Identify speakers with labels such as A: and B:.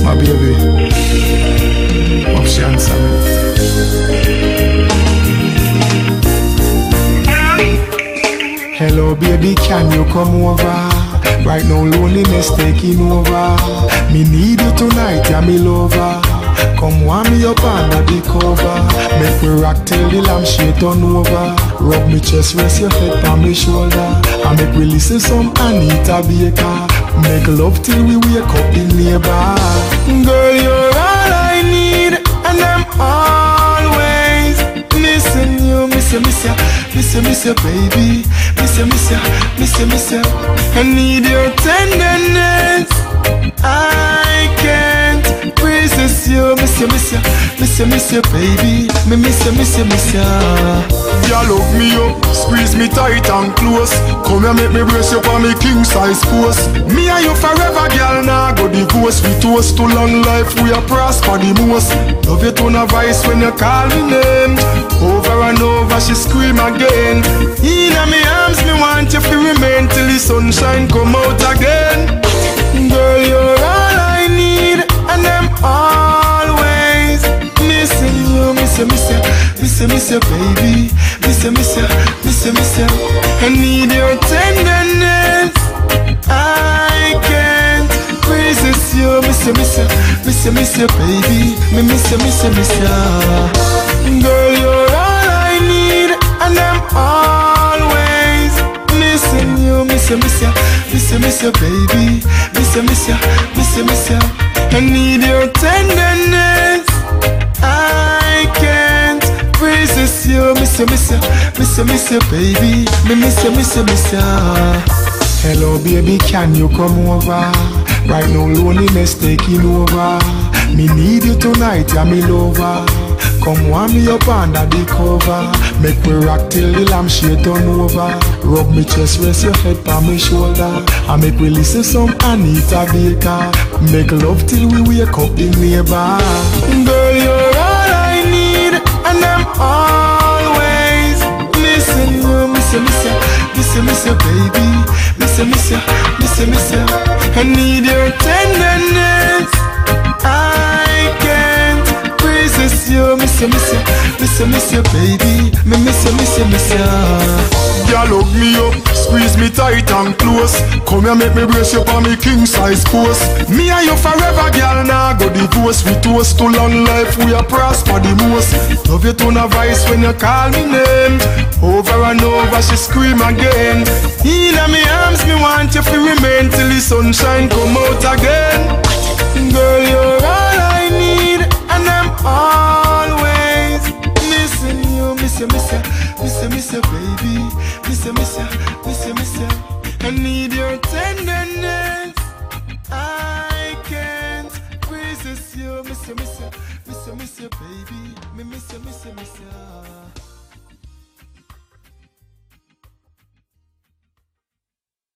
A: My baby, option sorry. Hello baby, can you come over? Right now loneliness taking over. Me need you tonight, yeah me lover. Come warm me up under the cover. Make me rock till the lampshade turn over. Rub me chest, rest your head on me shoulder. And make we listen some Anita Baker. Make love till we wake up in neighbor. Girl, you're all I need, and I'm always missing you. Miss you, baby. Miss you. I need your tenderness. I can't resist you. Miss you, baby. Miss you. Girl, hug me up, squeeze me tight and close. Come here, make me brace you for me king size post. Me and you forever, girl, nah go divorce. We toast to long life, we are prosper the most. Love you tone of voice when you call me name. Over and over, she scream again. In my arms, me want you to remain till the sunshine come out again. Girl, you're all I need, and I'm always missing you. Miss you, baby. Miss you. I need your tenderness. I can't resist you. Miss you, baby. Miss you. Girl, you're all I need, and I'm always missing you. Miss you, baby. Miss you. I need your tenderness. I can't resist you. Miss you, baby. Miss you. Hello, baby, can you come over? Right now, loneliness taking over. Me need you tonight, yeah, me lover. Come warm me up under the cover. Make me rock till the lampshade turn over. Rub me chest, rest your head on my shoulder. And make we listen some Anita Baker. Make love till we wake up in neighbor. Girl, you're all I need, and I'm always missing you. Miss you, baby. Miss you. I need your tenderness. I can't resist you. Miss you, baby. Miss you. Girl, hug me up, squeeze me tight and close. Come here, make me brace you for me king size post. Me and you forever, girl, nah go divorce. We toast to long life, we are prosper the most. Love you tone of voice when you call me name. Over and over, she scream again. In my arms, me want you to remain till the sunshine come out again. Girl, you're all I need, and I'm always missing you. Miss you, baby. Miss you. I need your tenderness. I can't resist you. Miss you, baby. Miss you.